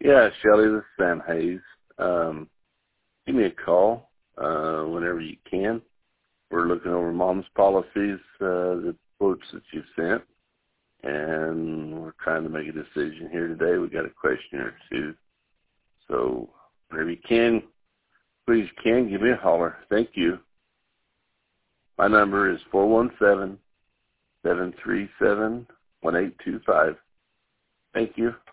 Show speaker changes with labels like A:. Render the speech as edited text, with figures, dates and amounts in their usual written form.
A: Yeah, Shelley, this is Sam Hayes. Give me a call whenever you can. We're looking over Mom's policies, the quotes that you sent, and we're trying to make a decision here today. We got a question or two. So whenever you can, please give me a holler. Thank you. My number is 417-737-1825. Thank you.